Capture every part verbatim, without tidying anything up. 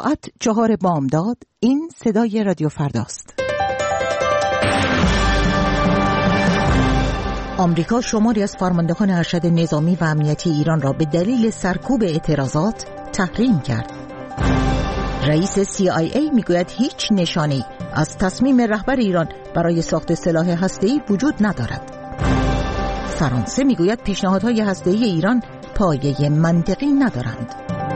ساعت چهار بامداد. این صدای رادیو فرداست. آمریکا شماری از فرماندهان ارشد نظامی و امنیتی ایران را به دلیل سرکوب اعتراضات تحریم کرد. رئیس سی آی ای میگوید هیچ نشانه‌ای از تصمیم رهبر ایران برای ساخت سلاح هسته‌ای وجود ندارد. فرانسه میگوید پیشنهادهای هسته‌ای ایران پایه منطقی ندارند.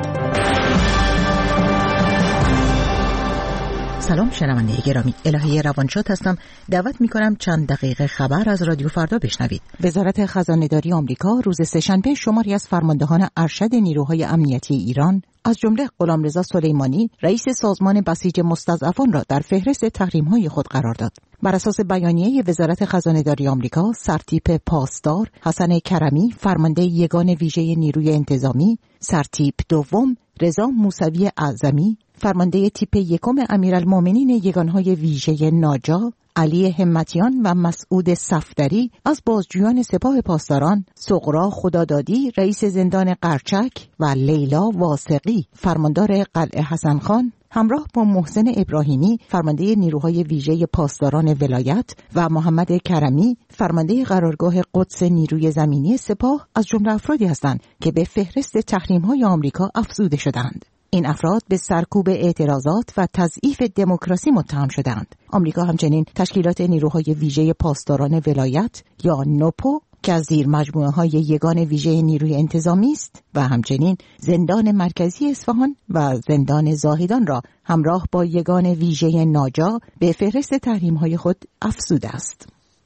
سلام شنونده گرامی، الهه روانشاد هستم. دعوت میکنم چند دقیقه خبر از رادیو فردا بشنوید. وزارت خزانه‌داری آمریکا روز سه‌شنبه شماری از فرماندهان ارشد نیروهای امنیتی ایران از جمله غلامرضا سلیمانی رئیس سازمان بسیج مستضعفان را در فهرست تحریم‌های خود قرار داد. بر اساس بیانیه وزارت خزانه‌داری آمریکا، سرتیپ پاسدار حسن کرمی فرمانده یگان ویژه نیروی انتظامی، سرتیپ دوم رضا موسوی اعظمی فرمانده تیپ یکم امیرالمومنین یگانهای ویژه ناجا، علی همتیان و مسعود صفدری از بازجویان سپاه پاسداران، سغرا خدادادی رئیس زندان قرچک و لیلا واسقی فرماندار قلعه حسن خان همراه با محسن ابراهیمی فرمانده نیروهای ویژه پاسداران ولایت و محمد کرمی فرمانده قرارگاه قدس نیروی زمینی سپاه از جمله افرادی هستند که به فهرست تحریم‌های آمریکا افزوده شدند. این افراد به سرکوب اعتراضات و تضعیف دموکراسی متهم شدند. آمریکا همچنین تشکیلات نیروهای ویژه پاسداران ولایت یا نوپو که از زیر مجموعه های یگان ویژه نیروی انتظامی است و همچنین زندان مرکزی اصفهان و زندان زاهدان را همراه با یگان ویژه ناجا به فهرست تحریم‌های خود افزوده است.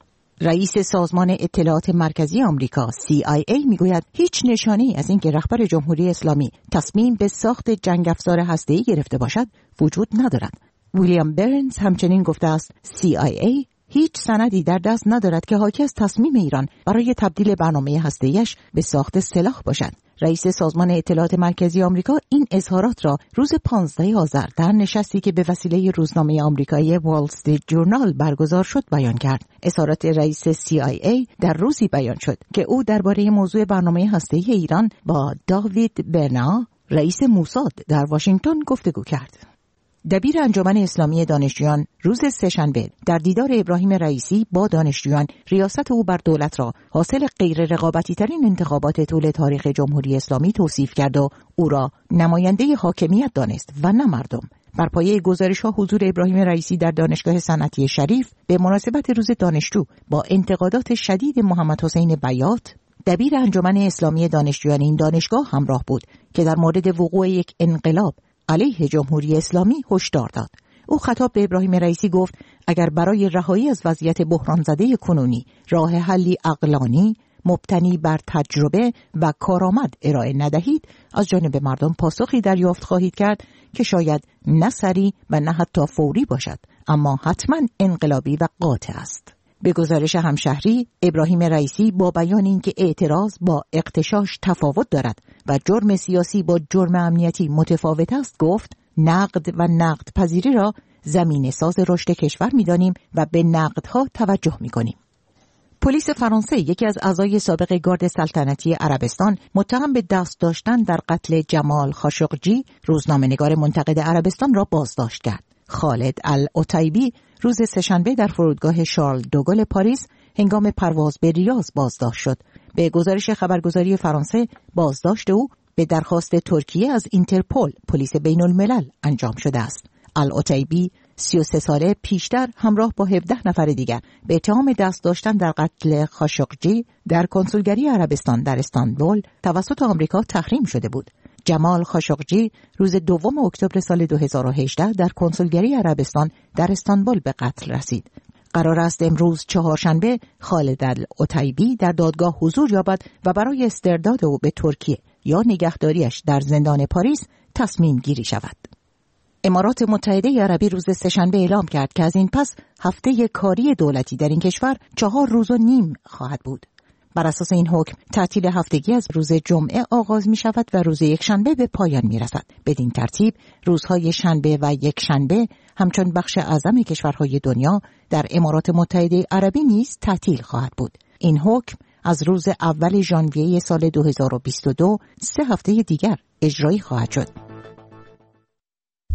رئیس سازمان اطلاعات مرکزی آمریکا سی آی ای میگوید هیچ نشانه‌ای از اینکه رهبر جمهوری اسلامی تصمیم به ساخت جنگ افزار هسته‌ای گرفته باشد وجود ندارد. ویلیام برنز همچنین گفته است سی آی ای هیچ سندی در دست ندارد که حاکی از تصمیم ایران برای تبدیل برنامه هسته‌ایش به ساخت سلاح باشد. رئیس سازمان اطلاعات مرکزی آمریکا این اظهارات را روز پانزده آذر در نشستی که به وسیله روزنامه آمریکایی وال استریت جورنال برگزار شد بیان کرد. اظهارات رئیس سی آی ای در روزی بیان شد که او درباره موضوع برنامه هسته‌ای ایران با داوید برنا رئیس موساد در واشنگتن گفتگو کرد. دبیر انجمن اسلامی دانشجویان روز سه‌شنبه در دیدار ابراهیم رئیسی با دانشجویان ریاست او بر دولت را حاصل غیر رقابتی ترین انتخابات طول تاریخ جمهوری اسلامی توصیف کرد و او را نماینده حاکمیت دانست و نه مردم. بر پایه گزارش‌ها حضور ابراهیم رئیسی در دانشگاه صنعتی شریف به مناسبت روز دانشجو با انتقادات شدید محمد حسین بیات دبیر انجمن اسلامی دانشجویان این دانشگاه همراه بود که در مورد وقوع یک انقلاب علیه جمهوری اسلامی هشدار داد. او خطاب به ابراهیم رئیسی گفت اگر برای رهایی از وضعیت بحران زده کنونی راه حلی عقلانی مبتنی بر تجربه و کارآمد ارائه ندهید از جانب مردم پاسخی دریافت خواهید کرد که شاید نه سریع و نه حتی فوری باشد اما حتما انقلابی و قاطع است. به گزارش همشهری، ابراهیم رئیسی با بیان اینکه اعتراض با اغتشاش تفاوت دارد و جرم سیاسی با جرم امنیتی متفاوت است گفت نقد و نقد پذیری را زمینه ساز رشد کشور می‌دانیم و به نقدها توجه می‌کنیم. پلیس فرانسه یکی از اعضای سابق گارد سلطنتی عربستان متهم به دست داشتن در قتل جمال خاشقجی روزنامه‌نگار منتقد عربستان را بازداشت کرد. خالد العتیبی روز سه‌شنبه در فرودگاه شارل دوگل پاریس هنگام پرواز به ریاض بازداشت شد. به گزارش خبرگزاری فرانسه بازداشت او به درخواست ترکیه از اینترپل پلیس بین الملل انجام شده است. العتیبی سی و سه ساله پیشتر همراه با هفده نفر دیگر به اتهام دست داشتن در قتل خاشقجی در کنسولگری عربستان در استانبول توسط آمریکا تحریم شده بود. جمال خاشقجی روز دوم اکتبر سال دو هزار و هجده در کنسولگری عربستان در استانبول به قتل رسید. قرار است امروز چهارشنبه خالد العتیبی در دادگاه حضور یابد و برای استرداد او به ترکیه یا نگهداریش در زندان پاریس تصمیم گیری شود. امارات متحده عربی روز سه‌شنبه اعلام کرد که از این پس هفته کاری دولتی در این کشور چهار روز و نیم خواهد بود. بر اساس این حکم تعطیل هفتگی از روز جمعه آغاز می شود و روز یکشنبه به پایان می رسد. بدین ترتیب روزهای شنبه و یکشنبه همچون بخش اعظم کشورهای دنیا در امارات متحده عربی نیز تعطیل خواهد بود. این حکم از روز اول ژانویه سال دو هزار و بیست و دو سه هفته دیگر اجرایی خواهد شد.